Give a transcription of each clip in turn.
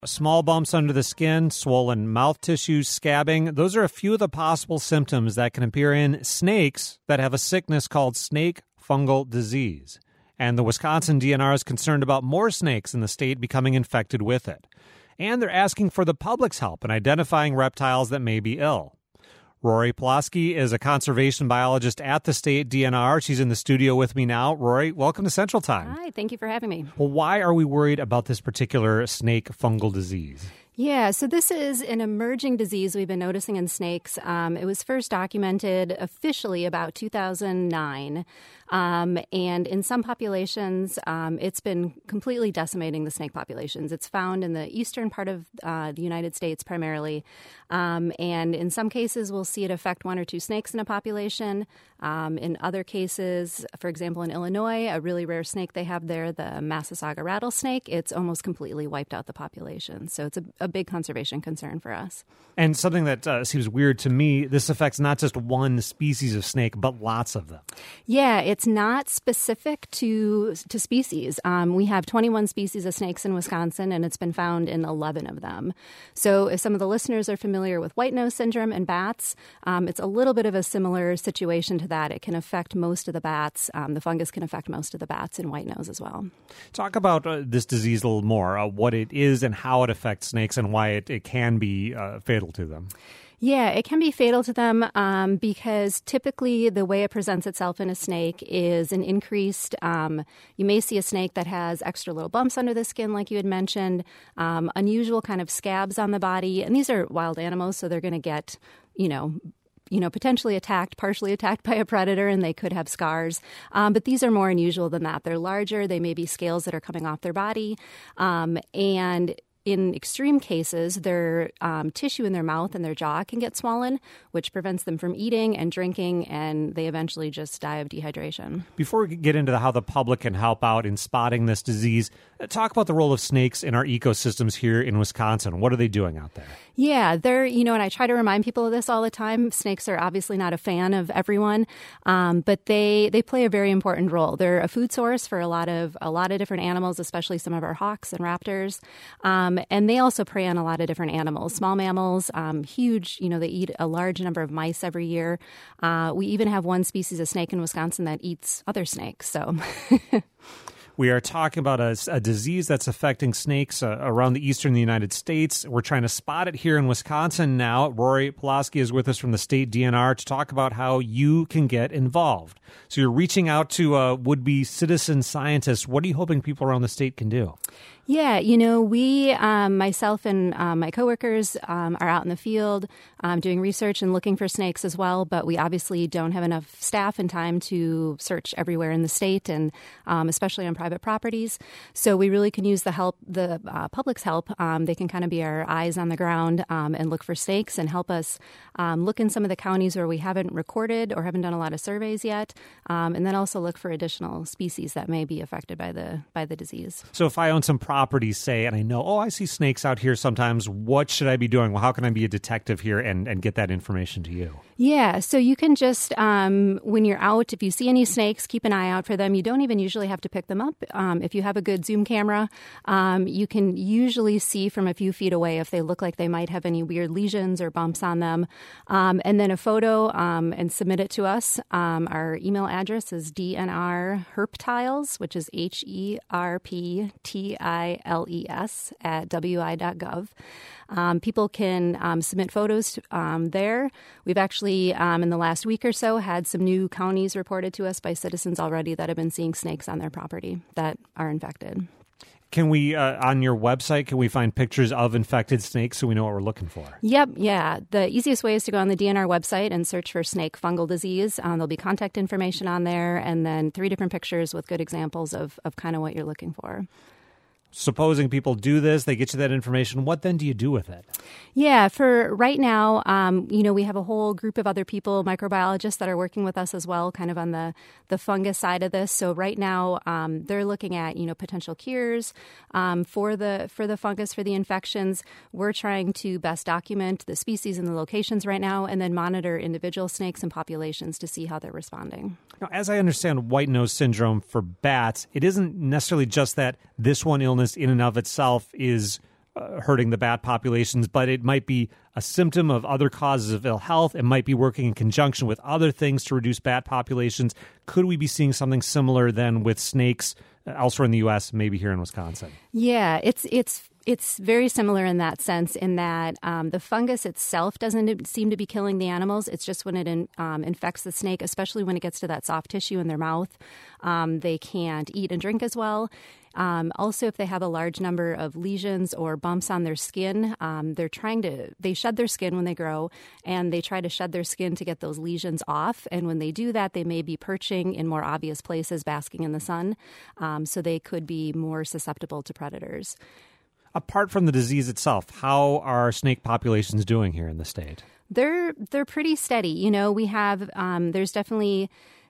Small bumps under the skin, swollen mouth tissues, scabbing, those are a few of the possible symptoms that can appear in snakes that have a sickness called snake fungal disease. And the Wisconsin DNR is concerned about more snakes in the state becoming infected with it. And they're asking for the public's help in identifying reptiles that may be ill. Rory Pulaski is a conservation biologist at the state DNR. She's in the studio with me now. Rory, welcome to Central Time. Hi, thank you for having me. Well, why are we worried about this particular snake fungal disease? Yeah, so this is an emerging disease we've been noticing in snakes. It was first documented officially about 2009. And in some populations, it's been completely decimating the snake populations. It's found in the eastern part of the United States primarily. And in some cases, we'll see it affect one or two snakes in a population. In other cases, for example, in Illinois, a really rare snake they have there, the Massasauga rattlesnake, it's almost completely wiped out the population. So it's a big conservation concern for us. And something that seems weird to me, this affects not just one species of snake, but lots of them. Yeah, it's not specific to species. We have 21 species of snakes in Wisconsin, and it's been found in 11 of them. So if some of the listeners are familiar with white nose syndrome in bats, it's a little bit of a similar situation to that. It can affect most of the bats. The fungus can affect most of the bats in white nose as well. Talk about this disease a little more, what it is and how it affects snakes and why it can be fatal to them. Yeah, it can be fatal to them because typically the way it presents itself in a snake is an increased, you may see a snake that has extra little bumps under the skin, like you had mentioned, unusual kind of scabs on the body. And these are wild animals, so they're going to get, potentially attacked, partially attacked by a predator, and they could have scars. But these are more unusual than that. They're larger. They may be scales that are coming off their body. And in extreme cases, their tissue in their mouth and their jaw can get swollen, which prevents them from eating and drinking, and they eventually just die of dehydration. Before we get into how the public can help out in spotting this disease, talk about the role of snakes in our ecosystems here in Wisconsin. What are they doing out there? Yeah, and I try to remind people of this all the time. Snakes are obviously not a fan of everyone, but they play a very important role. They're a food source for a lot of different animals, especially some of our hawks and raptors. And they also prey on a lot of different animals, small mammals, huge, they eat a large number of mice every year. We even have one species of snake in Wisconsin that eats other snakes. So we are talking about a disease that's affecting snakes around the eastern United States. We're trying to spot it here in Wisconsin now. Rory Pulaski is with us from the state DNR to talk about how you can get involved. So you're reaching out to would-be citizen scientists. What are you hoping people around the state can do? Yeah, we, myself and my coworkers are out in the field doing research and looking for snakes as well, but we obviously don't have enough staff and time to search everywhere in the state and especially on private properties. So we really can use the public's help. They can kind of be our eyes on the ground and look for snakes and help us look in some of the counties where we haven't recorded or haven't done a lot of surveys yet, and then also look for additional species that may be affected by the disease. So if I own some properties, say, and I know, I see snakes out here sometimes, what should I be doing? Well, how can I be a detective here and get that information to you? Yeah, so you can just, when you're out, if you see any snakes, keep an eye out for them. You don't even usually have to pick them up. If you have a good zoom camera, you can usually see from a few feet away if they look like they might have any weird lesions or bumps on them. And then a photo and submit it to us. Our email address is dnrherptiles, which is HERPTILES @wi.gov. People can submit photos there. We've actually, in the last week or so, had some new counties reported to us by citizens already that have been seeing snakes on their property that are infected. Can we, on your website, can we find pictures of infected snakes so we know what we're looking for? Yep, yeah. The easiest way is to go on the DNR website and search for snake fungal disease. There'll be contact information on there and then 3 different pictures with good examples of kind of what you're looking for. Supposing people do this, they get you that information, what then do you do with it? Yeah, for right now, we have a whole group of other people, microbiologists, that are working with us as well, kind of on the fungus side of this. So right now, they're looking at, potential cures for the fungus, for the infections. We're trying to best document the species and the locations right now, and then monitor individual snakes and populations to see how they're responding. Now, as I understand white nose syndrome for bats, it isn't necessarily just that this one illness in and of itself is hurting the bat populations, but it might be a symptom of other causes of ill health. It might be working in conjunction with other things to reduce bat populations. Could we be seeing something similar then with snakes elsewhere in the U.S., maybe here in Wisconsin? Yeah, it's very similar in that sense, in that the fungus itself doesn't seem to be killing the animals. It's just when it infects the snake, especially when it gets to that soft tissue in their mouth, they can't eat and drink as well. Also, if they have a large number of lesions or bumps on their skin, they shed their skin when they grow, and they try to shed their skin to get those lesions off. And when they do that, they may be perching in more obvious places, basking in the sun. So they could be more susceptible to predators. Apart from the disease itself, how are snake populations doing here in the state? They're pretty steady. You know, we have there's definitely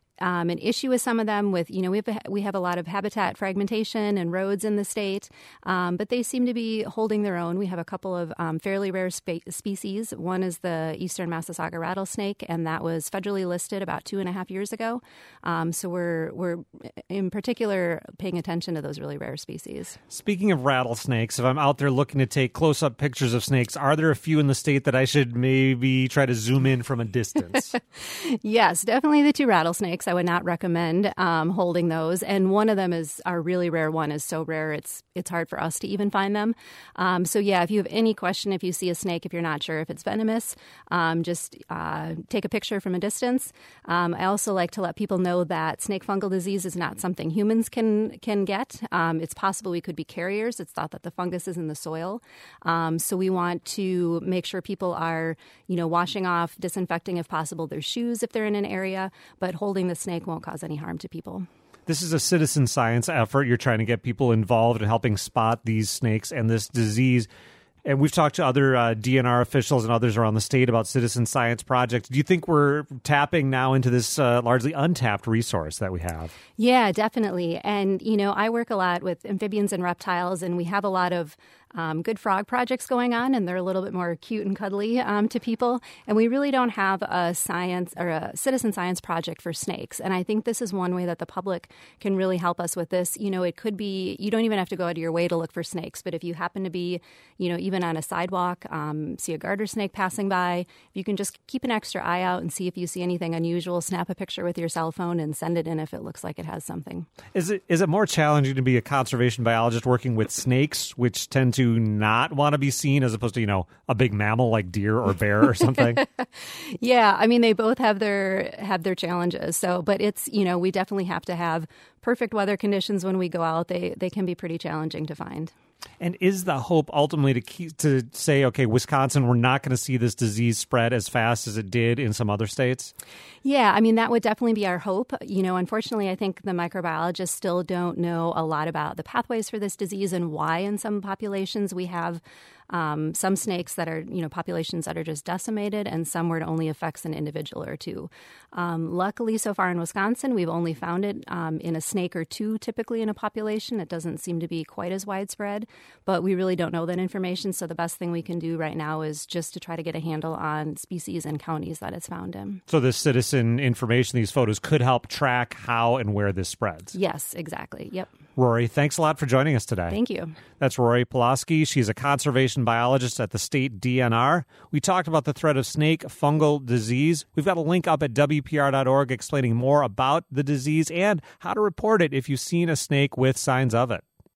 an issue with some of them. With we have a lot of habitat fragmentation and roads in the state, but they seem to be holding their own. We have a couple of fairly rare species. One is the eastern Massasauga rattlesnake, and that was federally listed about 2.5 years ago. So we're in particular paying attention to those really rare species. Speaking of rattlesnakes, if I'm out there looking to take close-up pictures of snakes, are there a few in the state that I should maybe try to zoom in from a distance? Yes, definitely the two rattlesnakes. I would not recommend holding those. And one of them is our really rare one, is so rare it's hard for us to even find them. So yeah, if you have any question, if you see a snake, if you're not sure if it's venomous, just take a picture from a distance. I also like to let people know that snake fungal disease is not something humans can get. It's possible we could be carriers. It's thought that the fungus is in the soil. So we want to make sure people are, washing off, disinfecting if possible their shoes if they're in an area, but holding the snake won't cause any harm to people. This is a citizen science effort. You're trying to get people involved in helping spot these snakes and this disease. And we've talked to other DNR officials and others around the state about citizen science projects. Do you think we're tapping now into this largely untapped resource that we have? Yeah, definitely. And, I work a lot with amphibians and reptiles, and we have a lot of good frog projects going on, and they're a little bit more cute and cuddly to people. And we really don't have a science or a citizen science project for snakes. And I think this is one way that the public can really help us with this. It could be, you don't even have to go out of your way to look for snakes, but if you happen to be, even on a sidewalk, see a garter snake passing by, you can just keep an extra eye out and see if you see anything unusual, snap a picture with your cell phone and send it in if it looks like it has something. Is it more challenging to be a conservation biologist working with snakes, which tend to not want to be seen, as opposed to, a big mammal like deer or bear or something? Yeah, I mean, they both have their challenges. So, but it's, we definitely have to have perfect weather conditions when we go out. They can be pretty challenging to find. And is the hope ultimately to say, okay, Wisconsin, we're not going to see this disease spread as fast as it did in some other states? Yeah, I mean, that would definitely be our hope. Unfortunately, I think the microbiologists still don't know a lot about the pathways for this disease and why in some populations we have some snakes that are, populations that are just decimated, and some where it only affects an individual or two. Luckily, so far in Wisconsin, we've only found it in a snake or two, typically in a population. It doesn't seem to be quite as widespread, but we really don't know that information. So the best thing we can do right now is just to try to get a handle on species and counties that it's found in. So this citizen information, these photos, could help track how and where this spreads. Yes, exactly. Yep. Rory, thanks a lot for joining us today. Thank you. That's Rory Pulaski. She's a conservation biologist at the state DNR. We talked about the threat of snake fungal disease. We've got a link up at WPR.org explaining more about the disease and how to report it if you've seen a snake with signs of it.